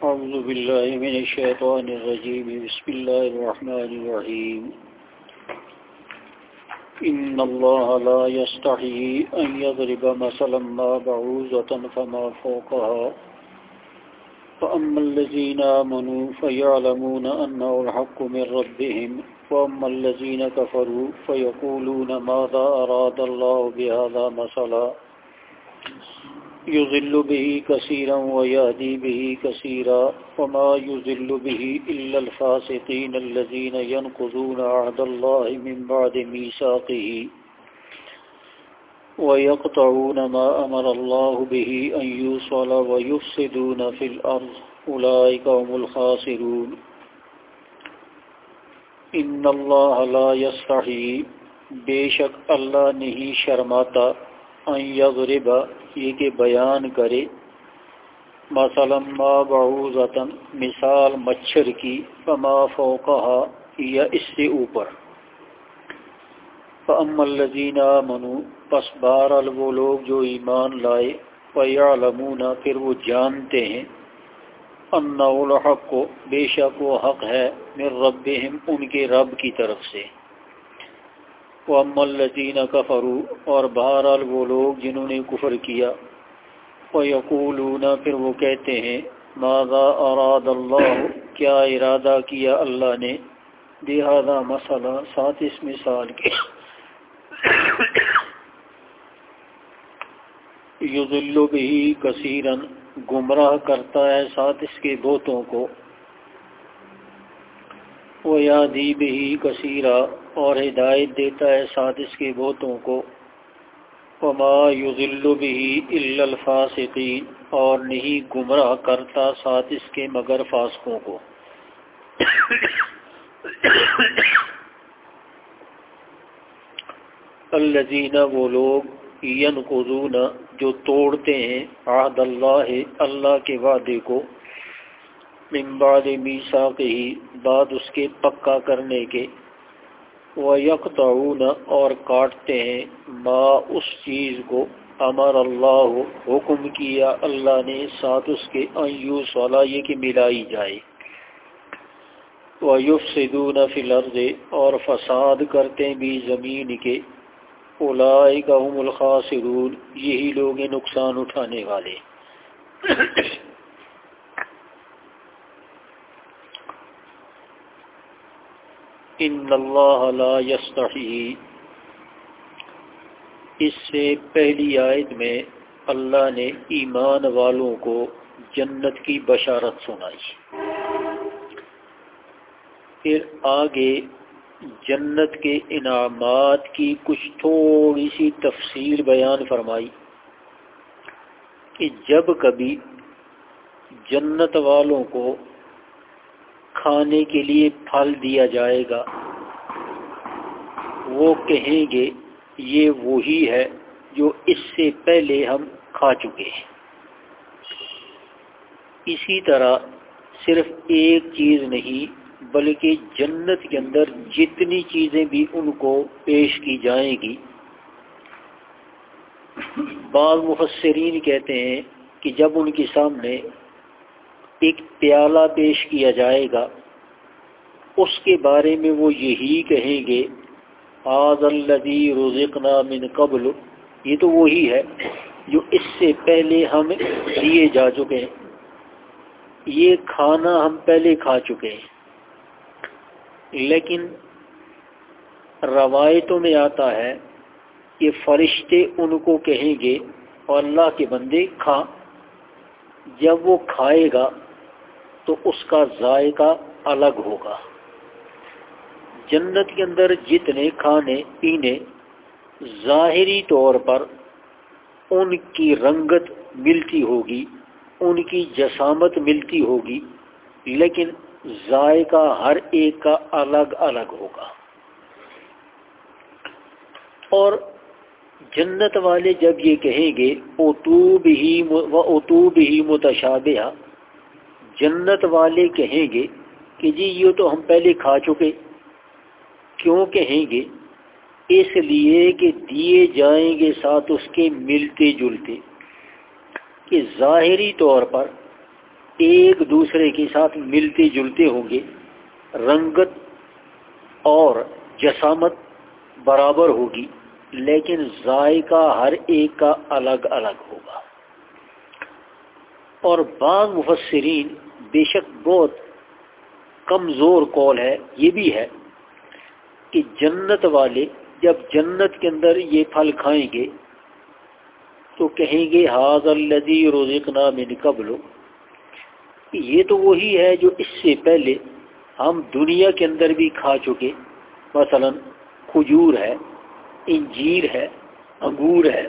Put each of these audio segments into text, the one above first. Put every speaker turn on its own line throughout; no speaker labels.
أعوذ بالله من الشيطان الرجيم بسم الله الرحمن الرحيم إن الله لا يستحيي أن يضرب مثلا ما بعوضة فما فوقها فأما الذين آمنوا فيعلمون أنه الحق من ربهم وأما الذين كفروا فيقولون ماذا أراد الله بهذا مثلا يضل به كثيرا ويهدي به كثيرا وما يضل به إلا الفاسقين الذين ينقضون عهد الله من بعد ميثاقه ويقطعون ما أمر الله به أن يوصل ويفسدون في الأرض أولئك هم الخاسرون إن الله لا يستحي بے شک اللہ نہیں شرماتا ان یضرب یہ کہ بیان کرے مثلا ما بعوضۃ مثال مچھر کی فما فوقها یا اس سے اوپر فاما الذین آمنوا پس بہرحال وہ لوگ جو ایمان لائے فیعلمون پھر وہ جانتے ہیں انہ الحق بے شک وہ حق ہے من ربہم ان کے رب کی طرف سے وَأَمَّا الَّذِينَ كَفَرُوا اور بہرحال وہ لوگ جنہوں نے کفر کیا وَيَقُولُونَ پھر وہ کہتے ہیں ماذا اراد اللہ کیا ارادہ کیا اللہ نے بہذا مسئلہ ساتھ اس مثال کے یضل بہ کثیرا گمراہ کرتا ہے ساتھ اس کے بہتوں کو وَيَهْدِي بِهِ كَثِيرًا اور ہدایت دیتا ہے ساتھ اس کے بہتوں کو وَمَا يُضِلُّ بِهِ إِلَّا الْفَاسِقِينَ اور نہیں گمراہ کرتا ساتھ اس کے مگر فاسقوں کو الذین وہ لوگ ینقضون جو توڑتے ہیں عہد اللہ اللہ کے وعدے کو من بعد میثاقہ بعد اس کے پکا کرنے کے وَيَقْطَعُونَ اور کاٹتے ہیں ما اس چیز کو امر اللہ حکم کیا اللہ نے ساتھ اس کے ان یوصل یہ کہ ملائی جائے وَيُفْسِدُونَ فِي الْأَرْضِ اور فساد کرتے ہیں بھی زمین کے اولئک هم الخاسرون یہی لوگ ہیں نقصان اٹھانے والے ان اللہ لا یستحی اس سے پہلی آیت میں اللہ نے ایمان والوں کو جنت کی بشارت سنائی پھر آگے جنت کے انعامات کی کچھ تھوڑی سی تفصیل بیان فرمائی کہ جب کبھی جنت والوں کو کھانے کے لیے پھل دیا جائے گا وہ کہیں گے یہ وہی ہے جو اس سے پہلے ہم کھا چکے ہیں اسی طرح صرف ایک چیز نہیں بلکہ جنت کے اندر جتنی چیزیں بھی ان کو پیش کی جائیں گی بعض مفسرین کہتے ہیں کہ جب ان کے سامنے ایک پیالہ پیش کیا جائے گا اس کے بارے میں وہ یہی کہیں گے ھذا الذی رزقنا من قبل یہ تو وہی ہے جو اس سے پہلے ہم دیے جا چکے ہیں یہ کھانا ہم پہلے کھا چکے ہیں لیکن روایتوں میں آتا ہے کہ فرشتے ان کو کہیں گے اور اللہ کے بندے کھا جب وہ کھائے گا تو اس کا ذائقہ الگ ہوگا جنت کے اندر جتنے کھانے پینے ظاہری طور پر ان کی رنگت ملتی ہوگی ان کی جسامت ملتی ہوگی لیکن ذائقہ ہر ایک کا الگ الگ ہوگا اور جنت والے جب یہ کہیں گے اتو بہ متشابہہ جنت والے کہیں گے کہ جی یہ تو ہم پہلے کھا چکے کیوں کہیں گے اس لیے کہ دیے جائیں گے ساتھ اس کے ملتے جلتے کہ ظاہری طور پر ایک دوسرے کے ساتھ ملتے جلتے ہوں گے، رنگت اور جسامت برابر ہوگی، لیکن ذائقہ ہر ایک کا الگ الگ ہوگا۔ اور بعض مفسرین، بے شک بہت کمزور قول ہے، یہ بھی ہے کہ جنت والے جب جنت کے اندر یہ پھل کھائیں گے تو کہیں گے ھذا الذی رزقنا من قبل، یہ تو وہی ہے جو اس سے پہلے ہم دنیا کے اندر بھی کھا چکے، مثلا کھجور ہے، انجیر ہے، انگور ہے،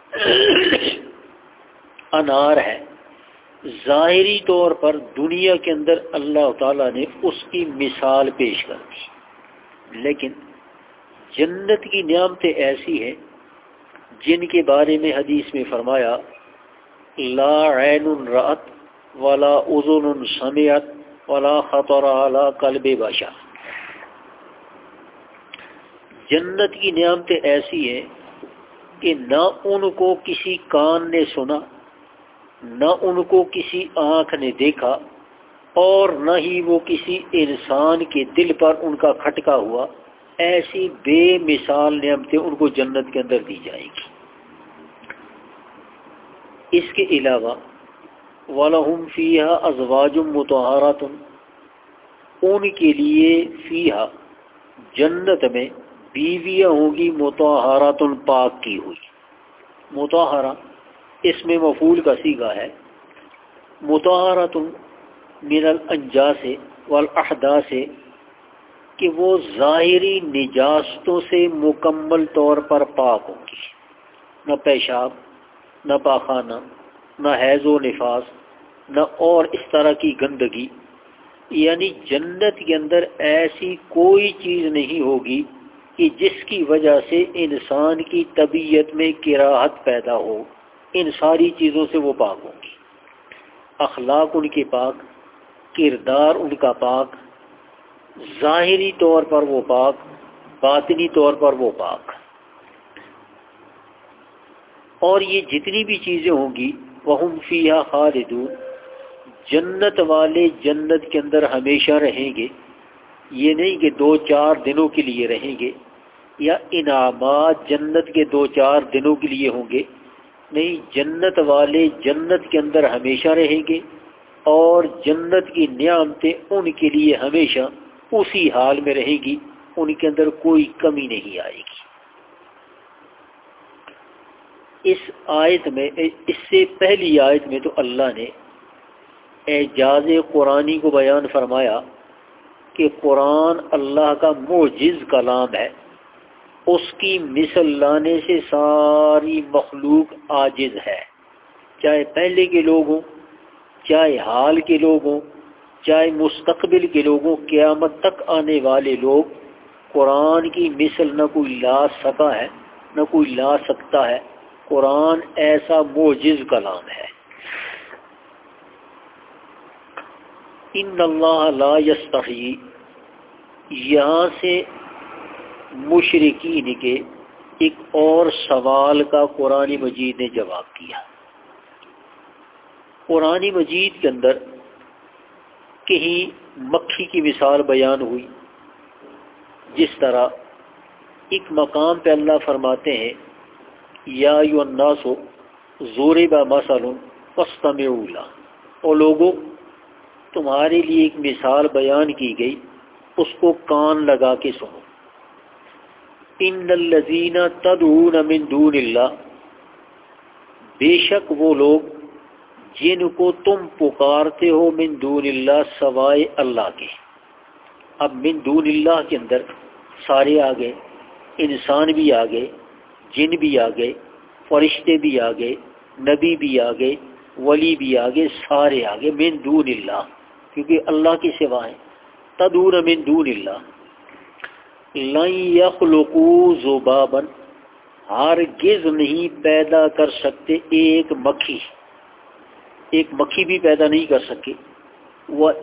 انار ہے۔ ظاہری طور پر دنیا کے اندر اللہ تعالیٰ نے اس کی مثال پیش کر دی، لیکن جنت کی نعمتیں ایسی ہیں جن کے بارے میں حدیث میں فرمایا لا عین رأت ولا اذن سمعت ولا خطر علی قلب بشر۔ جنت کی نعمتیں ایسی ہیں کہ نہ ان کو کسی کان نے سنا، نہ ان کو کسی آنکھ نے دیکھا، اور نہ ہی وہ کسی انسان کے دل پر ان کا کھٹکا ہوا۔ ایسی بے مثال نعمتیں ان کو جنت کے اندر دی جائیں گی۔ اس کے علاوہ وَلَهُمْ فِيهَا أَزْوَاجٌ مُطَهَّرَةٌ، ان کے لیے فیہا جنت میں بیویاں ہوں گی، مطہراتن پاک کی ہوئی۔ مطہرہ اس میں مفعول کا صیغہ ہے، مطہراتن من الانجاس والاحداث، کہ وہ ظاہری نجاستوں سے مکمل طور پر پاک ہوں گی، نہ پیشاب، نہ پاخانہ، نہ حیض و نفاس، نہ اور اس طرح کی گندگی۔ یعنی جنت کے اندر ایسی کوئی چیز نہیں ہوگی کہ جس کی وجہ سے انسان کی طبیعت میں کراہت پیدا ہو، ان ساری چیزوں سے وہ پاک ہوں گی۔ اخلاق ان کے پاک، کردار ان کا پاک، ظاہری طور پر وہ پاک، باطنی طور پر وہ پاک۔ اور یہ جتنی بھی چیزیں ہوں گی وَهُمْ فِيهَا خَالِدُونَ، جنت والے جنت کے اندر ہمیشہ رہیں گے۔ یہ نہیں کہ 2-4 دنوں کے لیے رہیں گے، یا انعامات جنت کے 2-4 دنوں کے لیے ہوں گے، نہیں، جنت والے جنت کے اندر ہمیشہ رہیں گے، اور جنت کی نعمتیں ان کے لیے ہمیشہ اسی حال میں رہے گی، ان کے اندر کوئی کمی نہیں آئے گی۔ اس آیت میں، اس سے پہلی آیت میں تو اللہ نے اعجاز قرآنی کو بیان فرمایا کہ قرآن اللہ کا معجز کلام ہے، اس کی مثل لانے سے ساری مخلوق عاجز ہے، چاہے پہلے کے لوگ ہوں، چاہے حال کے لوگ ہوں، چاہے مستقبل کے لوگ ہوں، قیامت تک آنے والے لوگ قرآن کی مثل نہ کوئی لا سکا ہے، نہ کوئی لا سکتا ہے۔ قرآن ایسا معجز کلام ہے۔ ان اللہ لا یستحیی، یہاں سے مشرکین کے ایک اور سوال کا قرآن مجید نے جواب دیا۔ قرآن مجید کے اندر کہیں مکھی کی مثال بیان ہوئی، جس طرح ایک مقام پہ اللہ فرماتے ہیں یا ایھا الناس ضرب مثل فاستمعوا لہ، اور لوگوں تمہارے لیے ایک مثال بیان کی گئی، اس کو کان لگا کے سنو۔ ان الذین تدعون من دون اللہ، بے شک وہ لوگ جن کو تم پکارتے ہو من دون اللہ، سوائے اللہ کے۔ اب من دون اللہ کے اندر سارے آ گئے، انسان بھی آ گئے، جن بھی آ گئے، فرشتے بھی آ گئے، نبی بھی آ گئے، ولی بھی آ گئے، سارے آ گئے من دون اللہ، کیونکہ اللہ کے سوا ہے۔ تدعون من دون اللہ لن یخلقوا ذبابا، ہرگز نہیں پیدا کر سکتے ایک مکھی، ایک مکھی بھی پیدا نہیں کر سکے، وہ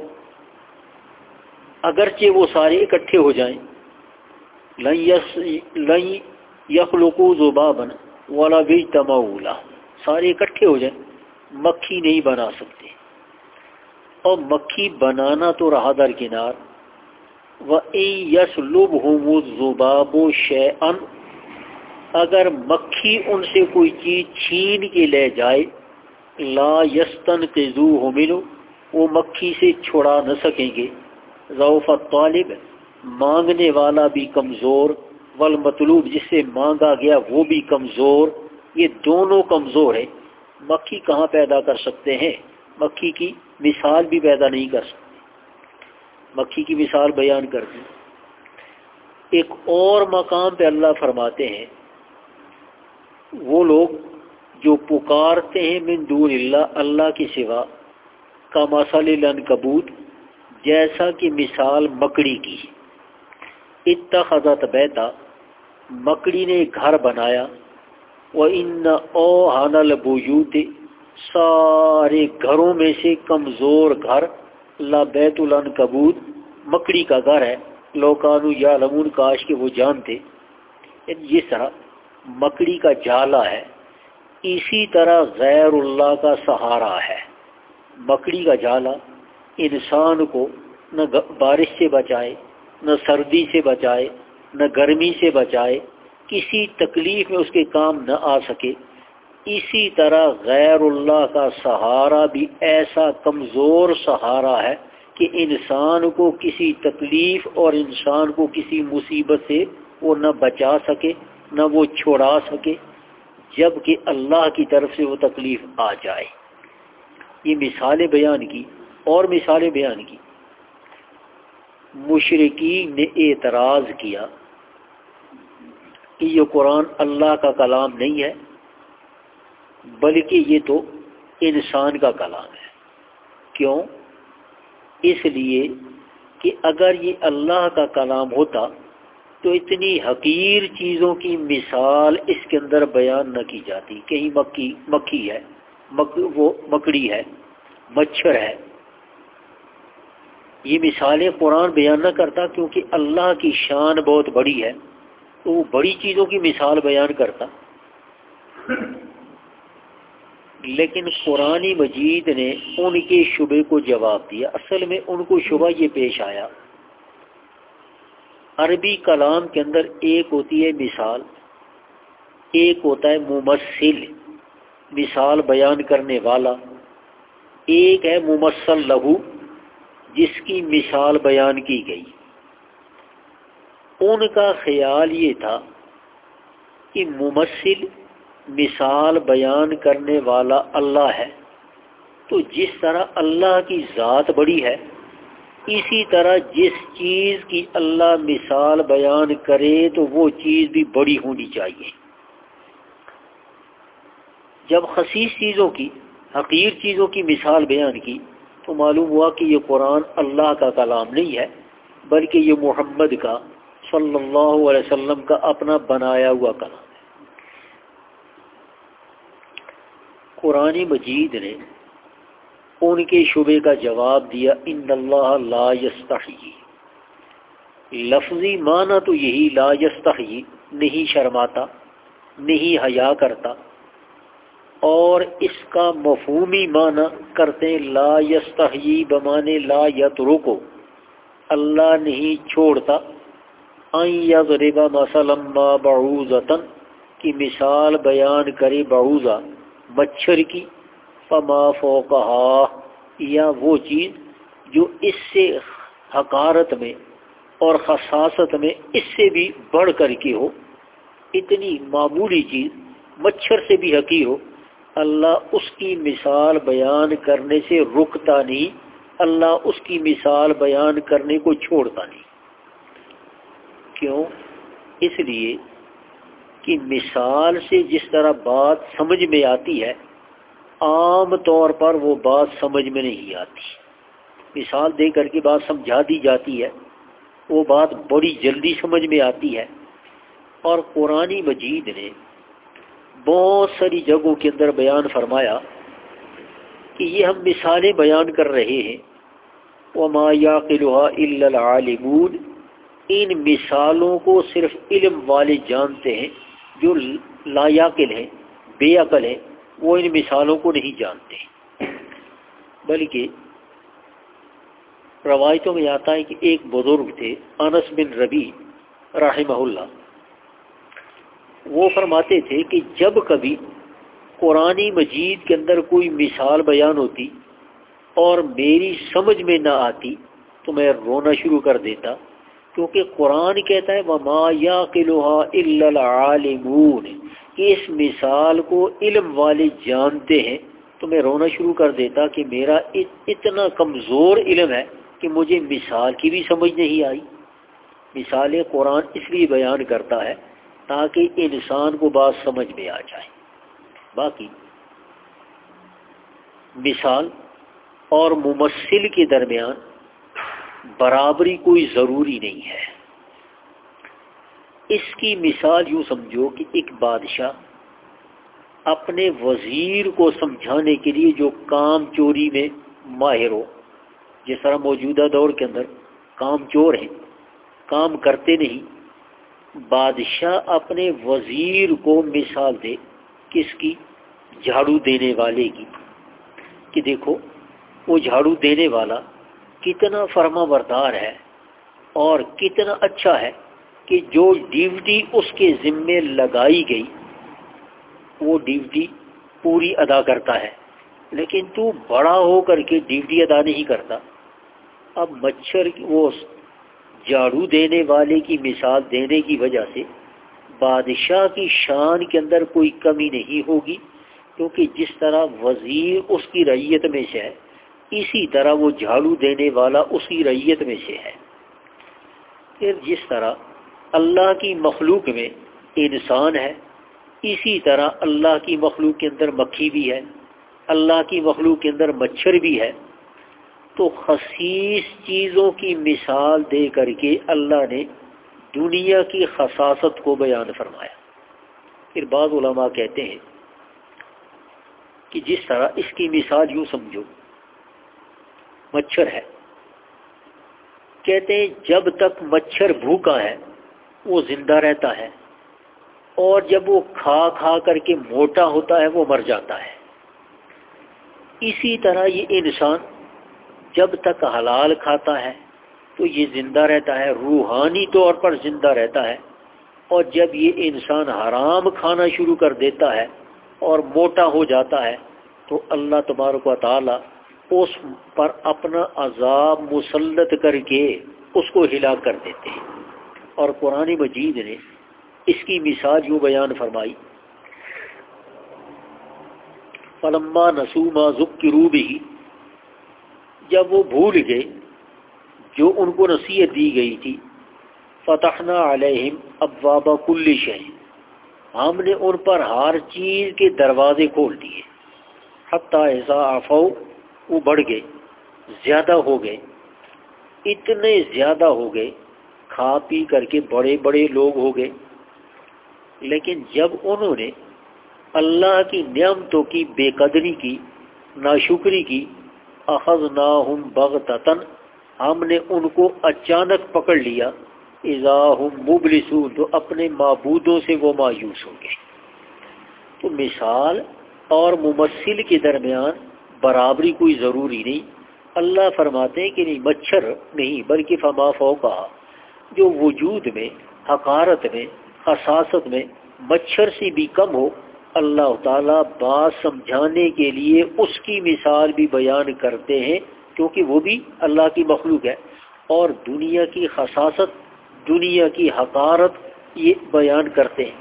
اگرچہ وہ سارے اکٹھے ہو جائیں۔ لن یخلقوا ذبابا ولا اجتمعوا لہ، سارے اکٹھے ہو جائیں، مکھی نہیں بنا سکتے۔ اور مکھی بنانا تو رہا درکنار، وَإِن يَسْلُبْهُمُ الذُّبَابُ شَيْئًا اگر مکھی ان سے کوئی چیز چھین کے لے جائے، لا يَسْتَنْقِذُوهُ مِنْهُ وہ مکھی سے چھڑا نہ سکیں گے، ضعف الطالب مانگنے والا بھی کمزور، والمطلوب جس سے مانگا گیا وہ بھی کمزور، یہ دونوں کمزور ہیں۔ مکھی کہاں پیدا کر سکتے ہیں؟ مکھی کی مثال بھی پیدا نہیں کر سکتے۔ مکھی کی مثال بیان کر دی۔ ایک اور مقام پہ اللہ فرماتے ہیں وہ لوگ جو پکارتے ہیں من دون اللہ، اللہ کے سوا، کمثل العنکبوت جیسا کہ مثال مکڑی کی، اتخذت بیتا مکڑی نے گھر بنایا، وَإِنَّ أَوْهَنَ الْبُيُوتِ سارے گھروں میں سے کمزور گھر، لَبَيْتُ الْعَنْكَبُوتِ مکڑی کا گھر ہے، لَوْ كَانُوا يَعْلَمُونَ کاش کہ وہ جانتے۔ جس طرح مکڑی کا جالا ہے، اسی طرح غیر اللہ کا سہارا ہے۔ مکڑی کا جالا انسان کو نہ بارش سے بچائے، نہ سردی سے بچائے، نہ گرمی سے بچائے، کسی تکلیف میں اس کے کام نہ آ سکے۔ اسی طرح غیر اللہ کا سہارا بھی ایسا کمزور سہارا ہے کہ انسان کو کسی تکلیف اور انسان کو کسی مصیبت سے وہ نہ بچا سکے نہ وہ چھڑا سکے جب کہ اللہ کی طرف سے وہ تکلیف آ جائے۔ یہ مثالیں بیان کی اور مثالیں بیان کی۔ مشرکین نے اعتراض کیا کہ یہ قرآن اللہ کا کلام نہیں ہے بلکہ یہ تو انسان کا کلام ہے۔ کیوں؟ اس لیے کہ اگر یہ اللہ کا کلام ہوتا تو اتنی حقیر چیزوں کی مثال اس کے اندر بیان نہ کی جاتی۔ کہیں مکھی ہے، وہ مکڑی ہے، مچھر ہے، یہ مثالیں قرآن بیان نہ کرتا کیونکہ اللہ کی شان بہت بڑی ہے، تو وہ بڑی چیزوں کی مثال بیان کرتا۔ لیکن قرآن مجید نے ان کے شبے کو جواب دیا۔ اصل میں ان کو شبہ یہ پیش آیا، عربی کلام کے اندر ایک ہوتی ہے مثال، ایک ہوتا ہے ممثل مثال بیان کرنے والا، ایک ہے ممثل لہو جس کی مثال بیان کی گئی۔ ان کا خیال یہ تھا کہ ممثل مثال بیان کرنے والا اللہ ہے، تو جس طرح اللہ کی ذات بڑی ہے اسی طرح جس چیز کی اللہ مثال بیان کرے تو وہ چیز بھی بڑی ہونی چاہیے۔ جب خسیس چیزوں کی، حقیر چیزوں کی مثال بیان کی تو معلوم ہوا کہ یہ قرآن اللہ کا کلام نہیں ہے بلکہ یہ محمد کا صلی اللہ علیہ وسلم کا اپنا بنایا ہوا کلام ہے۔ قرآن مجید نے ان کے شبے کا جواب دیا، ان اللہ لا یستحیی، لفظی معنی تو یہی لا یستحیی نہیں شرماتا، نہیں حیا کرتا، اور اس کا مفہومی معنی کرتے ہیں لا یستحیی بمانے لا یترکو، اللہ نہیں چھوڑتا، ان یضرب مثلا ما بعوضۃ کی مثال بیان کرے بعوضہ مچھر کی، فما فوقہا یا وہ چیز جو اس سے حقارت میں اور خصاصت میں اس سے بھی بڑھ کر کے ہو، اتنی معمولی چیز مچھر سے بھی حقیر ہو، اللہ اس کی مثال بیان کرنے سے رکتا نہیں، اللہ اس کی مثال بیان کرنے کو چھوڑتا نہیں۔ کیوں؟ اس لیے کہ مثال سے جس طرح بات سمجھ میں آتی ہے عام طور پر وہ بات سمجھ میں نہیں آتی۔ مثال دے کر کے بات سمجھا دی جاتی ہے، وہ بات بڑی جلدی سمجھ میں آتی ہے۔ اور قرآن مجید نے بہت ساری جگہوں کے اندر بیان فرمایا کہ یہ ہم مثالیں بیان کر رہے ہیں، وَمَا يَعْقِلُهَا إِلَّا الْعَالِمُونَ، ان مثالوں کو صرف علم والے جانتے ہیں، جو لا یعقل ہیں، بے عقل ہیں، وہ ان مثالوں کو نہیں جانتے۔ بلکہ روایتوں میں آتا ہے کہ ایک بزرگ تھے انس بن ربی رحمہ اللہ، وہ فرماتے تھے کہ جب کبھی قرآن مجید کے اندر کوئی مثال بیان ہوتی اور میری سمجھ میں نہ آتی تو میں رونا شروع کر دیتا، کیونکہ قرآن کہتا ہے وَمَا يَعْقِلُهَا إِلَّا الْعَالِمُونَ کہ اس مثال کو علم والے جانتے ہیں، تو میں رونا شروع کر دیتا کہ میرا اتنا کمزور علم ہے کہ مجھے مثال کی بھی سمجھ نہیں آئی۔ مثال قرآن اس لیے بیان کرتا ہے تاکہ انسان کو بات سمجھ میں آ جائے۔ باقی مثال اور ممثل کے درمیان برابری کوئی ضروری نہیں ہے۔ اس کی مثال یوں سمجھو کہ ایک بادشاہ اپنے وزیر کو سمجھانے کے لیے جو کام چوری میں ماہر ہو، جس طرح موجودہ دور کے اندر کام چور ہیں، کام کرتے نہیں، بادشاہ اپنے وزیر کو مثال دے کس کی؟ جھاڑو دینے والے کی، کہ دیکھو وہ جھاڑو دینے والا کتنا فرما بردار ہے اور کتنا اچھا ہے کہ جو ڈیوٹی اس کے ذمے لگائی گئی وہ ڈیوٹی پوری ادا کرتا ہے، لیکن تو بڑا ہو کر کے ڈیوٹی ادا نہیں کرتا۔ اب مچھر وہ جھاڑو دینے والے کی مثال دینے کی وجہ سے بادشاہ کی شان کے اندر کوئی کمی نہیں ہوگی، کیونکہ جس طرح وزیر اس کی رعیت میں سے ہے اسی طرح وہ جھاڑو دینے والا اس کی رعیت میں سے ہے۔ پھر جس طرح اللہ کی مخلوق میں انسان ہے، اسی طرح اللہ کی مخلوق کے اندر مکھی بھی ہے، اللہ کی مخلوق کے اندر مچھر بھی ہے۔ تو خصیص چیزوں کی مثال دے کر کے اللہ نے دنیا کی خصاصت کو بیان فرمایا۔ پھر بعض علماء کہتے ہیں کہ جس طرح اس کی مثال یوں سمجھو، مچھر ہے، کہتے ہیں جب تک مچھر بھوکا ہے وہ زندہ رہتا ہے، اور جب وہ کھا کھا کر کے موٹا ہوتا ہے وہ مر جاتا ہے۔ اسی طرح یہ انسان جب تک حلال کھاتا ہے تو یہ زندہ رہتا ہے، روحانی طور پر زندہ رہتا ہے، اور جب یہ انسان حرام کھانا شروع کر دیتا ہے اور موٹا ہو جاتا ہے تو اللہ تبارک و تعالی اس پر اپنا عذاب مسلط کر کے اس کو ہلاک کر دیتے ہیں۔ اور قرآن مجید نے اس کی مثال یوں بیان فرمائی فَلَمَّا نَسُوا مَا ذُكِّرُوا بِهِ جب وہ بھول گئے جو ان کو نصیحت دی گئی تھی، فتحنا علیہم ابواب کل شیء ہم نے ان پر ہر چیز کے دروازے کھول دیے، حتی اذا عفوا وہ بڑھ گئے، زیادہ ہو گئے، اتنے زیادہ ہو گئے، کھا پی کر کے بڑے بڑے لوگ ہو گئے، لیکن جب انہوں نے اللہ کی نعمتوں کی بے قدری کی، ناشکری کی، اخذناہم بغتۃ ہم نے ان کو اچانک پکڑ لیا، اذا ہم مبلسون تو اپنے معبودوں سے وہ مایوس ہو گئے۔ تو مثال اور ممثل کے درمیان برابری کوئی ضروری نہیں۔ اللہ فرماتے ہیں کہ نہیں، مچھر نہیں بلکہ فما فوقہا جو وجود میں، حقارت میں، خصاصت میں مچھر سے بھی کم ہو، اللہ تعالیٰ بات سمجھانے کے لیے اس کی مثال بھی بیان کرتے ہیں، کیونکہ وہ بھی اللہ کی مخلوق ہے، اور دنیا کی خصاصت، دنیا کی حقارت یہ بیان کرتے ہیں۔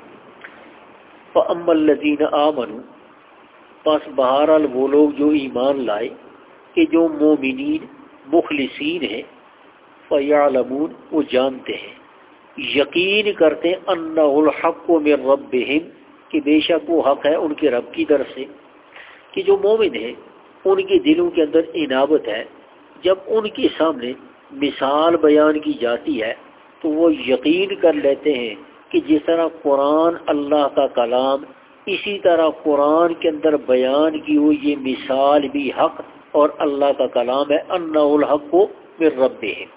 فَأَمَّا الَّذِينَ آمَنُوا پس بہرحال وہ لوگ جو ایمان لائے کہ جو مومنین مخلصین ہیں، فَيَعْلَمُونَ وہ جانتے ہیں، یقین کرتے ہیں، أَنَّهُ الْحَقُّ مِنْ رَبِّهِمْ کہ بے شک وہ حق ہے ان کے رب کی طرف سے۔ کہ جو مومن ہیں ان کے دلوں کے اندر انابت ہے، جب ان کے سامنے مثال بیان کی جاتی ہے تو وہ یقین کر لیتے ہیں کہ جس طرح قرآن اللہ کا کلام، اسی طرح قرآن کے اندر بیان کی ہوئی یہ مثال بھی حق اور اللہ کا کلام ہے، انہ الحق من ربہم۔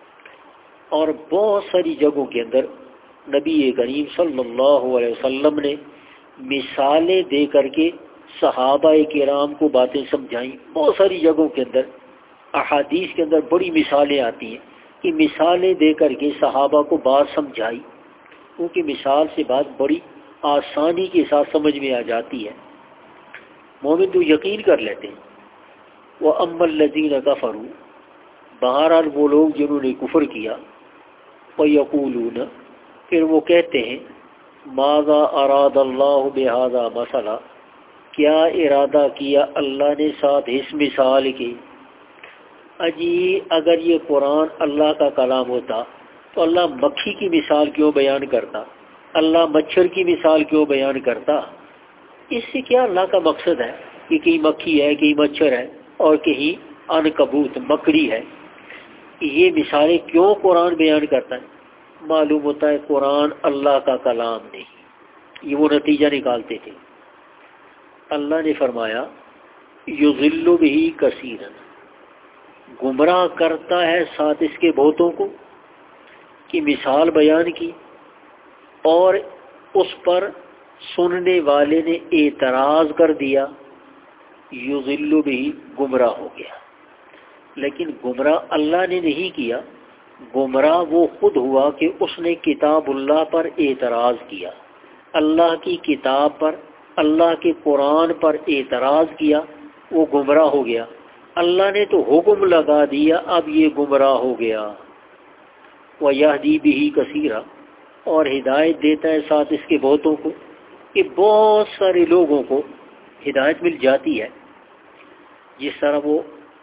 اور بہت ساری جگہوں کے اندر نبی کریم صلی اللہ علیہ وسلم نے مثالیں دے کر کے صحابہ کرام کو باتیں سمجھائیں، بہت ساری جگہوں کے اندر احادیث کے اندر بڑی مثالیں آتی ہیں کہ مثالیں دے کر کے صحابہ کو بات سمجھائی، کیونکہ مثال سے بات بڑی آسانی کے ساتھ سمجھ میں آ جاتی ہے، مومن تو یقین کر لیتے ہیں۔ وَأَمَّا الَّذِينَ كَفَرُوا، بہرحال وہ لوگ جنہوں نے کفر کیا، وَيَقُولُونَ، پھر وہ کہتے ہیں، ماذا اراد اللہ بہذا مثلا، کیا ارادہ کیا اللہ نے ساتھ اس مثال کے؟ اجی اگر یہ قرآن اللہ کا کلام ہوتا تو اللہ مکھی کی مثال کیوں بیان کرتا، اللہ مچھر کی مثال کیوں بیان کرتا؟ اس سے کیا اللہ کا مقصد ہے کہ کہیں مکھی ہے، کہیں مچھر ہے، اور کہیں عنکبوت مکڑی ہے، یہ مثالیں کیوں قرآن بیان کرتا ہے؟ معلوم ہوتا ہے قرآن اللہ کا کلام نہیں، یہ وہ نتیجہ نکالتے تھے۔ اللہ نے فرمایا یضل بہ کثیرا، گمراہ کرتا ہے ساتھ اس کے بہتوں کو، کہ مثال بیان کی اور اس پر سننے والے نے اعتراض کر دیا، یضل بہ، گمراہ ہو گیا۔ لیکن گمراہ اللہ نے نہیں کیا، گمراہ وہ خود ہوا کہ اس نے کتاب اللہ پر اعتراض کیا، اللہ کی کتاب پر، اللہ کے قرآن پر اعتراض کیا، وہ گمراہ ہو گیا۔ اللہ نے تو حکم لگا دیا، اب یہ گمراہ ہو گیا۔ وَيَهْدِي بِهِ كَثِيرًا، اور ہدایت دیتا ہے ساتھ اس کے بہتوں کو، کہ بہت سارے لوگوں کو ہدایت مل جاتی ہے۔ جس طرح وہ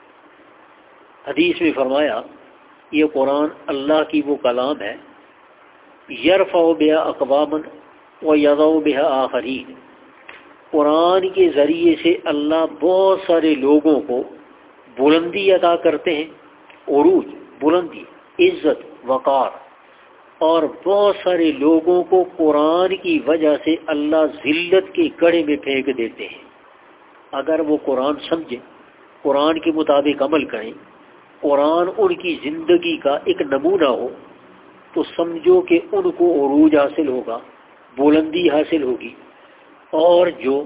حدیث میں فرمایا، یہ قرآن اللہ کی وہ کلام ہے، یرفع بہا اقواما ویضع بہا آخرین، قرآن کے ذریعے سے اللہ بہت سارے لوگوں کو بلندی عطا کرتے ہیں، عروج، بلندی، عزت، وقار، اور بہت سارے لوگوں کو قرآن کی وجہ سے اللہ ذلت کے گڑھے میں پھینک دیتے ہیں۔ اگر وہ قرآن سمجھیں، قرآن کے مطابق عمل کریں، قرآن ان کی زندگی کا ایک نمونہ ہو، تو سمجھو کہ ان کو عروج حاصل ہوگا، بلندی حاصل ہوگی۔ اور جو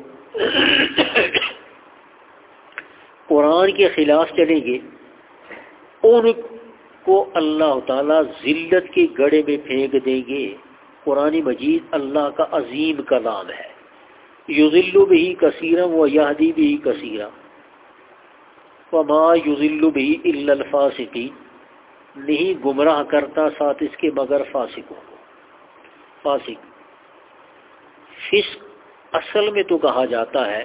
قرآن کے خلاف چلیں گے ان کو اللہ تعالیٰ ذلت کے گڑھے میں پھینک دیں گے۔ قرآن مجید اللہ کا عظیم کلام ہے۔ یضل بہ کثیرا ویہدی بہ کثیرا وما یضل بہ الا الفاسقین، نہیں گمراہ کرتا ساتھ اس کے مگر فاسقوں کو۔ فاسق، فسق اصل میں تو کہا جاتا ہے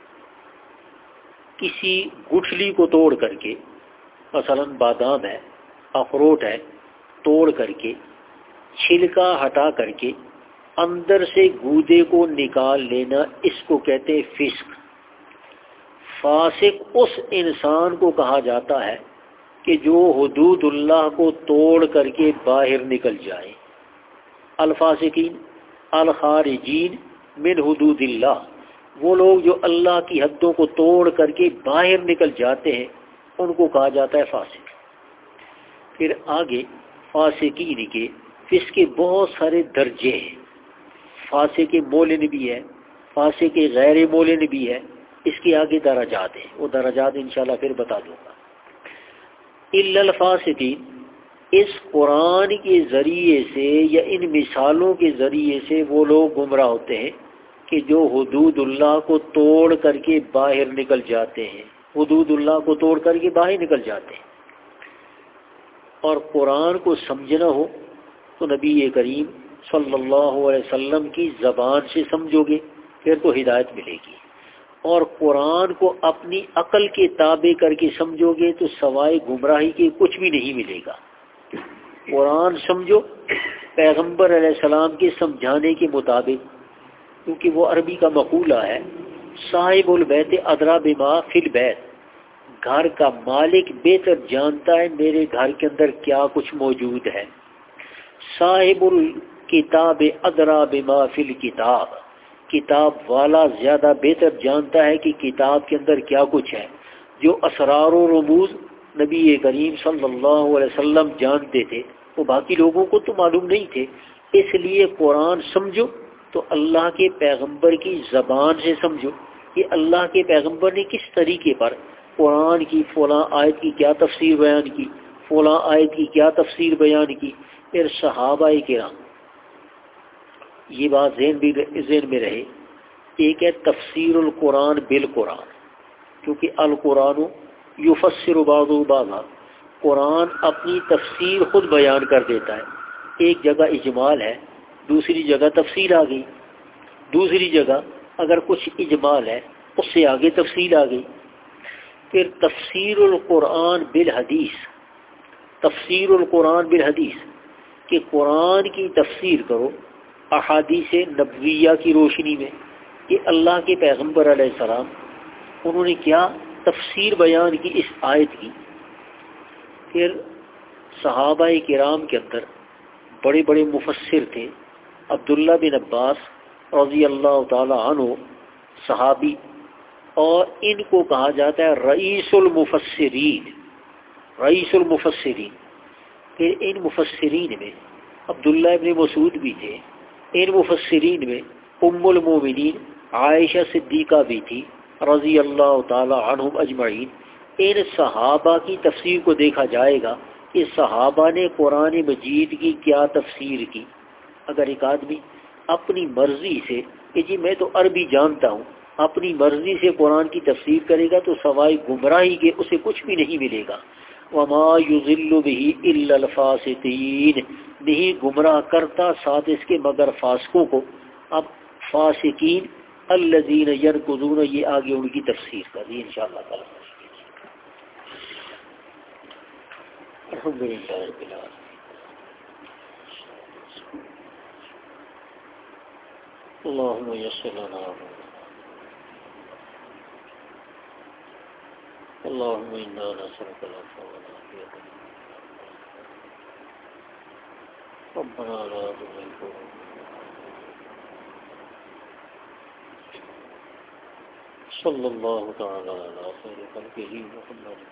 کسی گٹھلی کو توڑ کر کے، مثلا بادام ہے، اخروٹ ہے، توڑ کر کے، چھلکا ہٹا کر کے اندر سے گودے کو نکال لینا، اس کو کہتے ہیں فسق۔ فاسق اس انسان کو کہا جاتا ہے کہ جو حدود اللہ کو توڑ کر کے باہر نکل جائے۔ الفاسقین الخارجین من حدود اللہ، وہ لوگ جو اللہ کی حدوں کو توڑ کر کے باہر نکل جاتے ہیں، ان کو کہا جاتا ہے فاسق۔ پھر آگے فاسقین کے، فسق کے بہت سارے درجے ہیں، فاسق مولن بھی ہے، فاسق غیر مولن بھی ہے، اس کے آگے درجات ہیں، وہ درجات انشاءاللہ پھر بتا دوں گا۔ الا الفاسقین، اس قرآن کے ذریعے سے یا ان مثالوں کے ذریعے سے وہ لوگ گمراہ ہوتے ہیں کہ جو حدود اللہ کو توڑ کر کے باہر نکل جاتے ہیں، حدود اللہ کو توڑ کر کے باہر نکل جاتے ہیں۔ اور قرآن کو سمجھنا ہو تو نبی کریم صلی اللہ علیہ وسلم کی زبان سے سمجھو گے، پھر تو ہدایت ملے گی۔ اور قرآن کو اپنی عقل کے تابع کر کے سمجھو گے تو سوائے گمراہی کے کچھ بھی نہیں ملے گا۔ قرآن سمجھو پیغمبر علیہ السلام کے سمجھانے کے مطابق، کیونکہ وہ عربی کا مقولہ ہے، صاحب البیت ادری بما فی البیت، گھر کا مالک بہتر جانتا ہے میرے گھر کے اندر کیا کچھ موجود ہے۔ صاحب الکتاب ادری بما فی الکتاب، کتاب والا زیادہ بہتر جانتا ہے کہ کتاب کے اندر کیا کچھ ہے۔ جو اسرار و رموز نبی کریم صلی اللہ علیہ وسلم جانتے تھے وہ باقی لوگوں کو تو معلوم نہیں تھے، اس لیے قرآن سمجھو تو اللہ کے پیغمبر کی زبان سے سمجھو کہ اللہ کے پیغمبر نے کس طریقے پر قرآن کی فلاں آیت کی کیا تفسیر بیان کی، فلاں آیت کی کیا تفسیر بیان کی. پھر صحابہ کرام، یہ بات ذہن میں رہے، ایک ہے تفسیر القرآن بالقرآن، کیونکہ القرآن یفسر بعضہ بعضا، قرآن اپنی تفسیر خود بیان کر دیتا ہے. ایک جگہ اجمال ہے، دوسری جگہ تفصیل آ گئی، دوسری جگہ اگر کچھ اجمال ہے اس سے آگے تفصیل آ گئی. پھر تفسیر القرآن بالحدیث، تفسیر القرآن بالحدیث کہ قرآن کی تفسیر کرو احادیث نبویہ کی روشنی میں کہ اللہ کے پیغمبر علیہ السلام انہوں نے کیا تفسیر بیان کی اس آیت کی. پھر صحابہ کرام کے اندر بڑے بڑے مفسر تھے. عبداللہ بن عباس رضی اللہ تعالی عنہ صحابی، اور ان کو کہا جاتا ہے رئیس المفسرین، رئیس المفسرین. پھر ان مفسرین میں عبداللہ ابن مسعود بھی تھے، ان مفسرین میں ام المومنین عائشہ صدیقہ بھی تھی رضی اللہ تعالی عنہم اجمعین. ان صحابہ کی تفسیر کو دیکھا جائے گا کہ صحابہ نے قرآن مجید کی کیا تفسیر کی. اگر ایک آدمی اپنی مرضی سے کہ جی میں تو عربی جانتا ہوں، اپنی مرضی سے قرآن کی تفسیر کرے گا تو سوائے گمراہی کے اسے کچھ بھی نہیں ملے گا. وما یضل به الا الفاسقین، نہیں گمراہ کرتا ساتھ اس کے مگر فاسقوں کو. اب فاسقین الذین یرکضون، یہ آگے ان کی تفسیر کر دی انشاءاللہ تعالی. الحمدللہ رب العالمین. اللهم يسر لنا اللهم إنا نسألك العفو والعافية ربنا لا تزغ قلوبنا. صلى الله تعالى على خير خلقه محمد.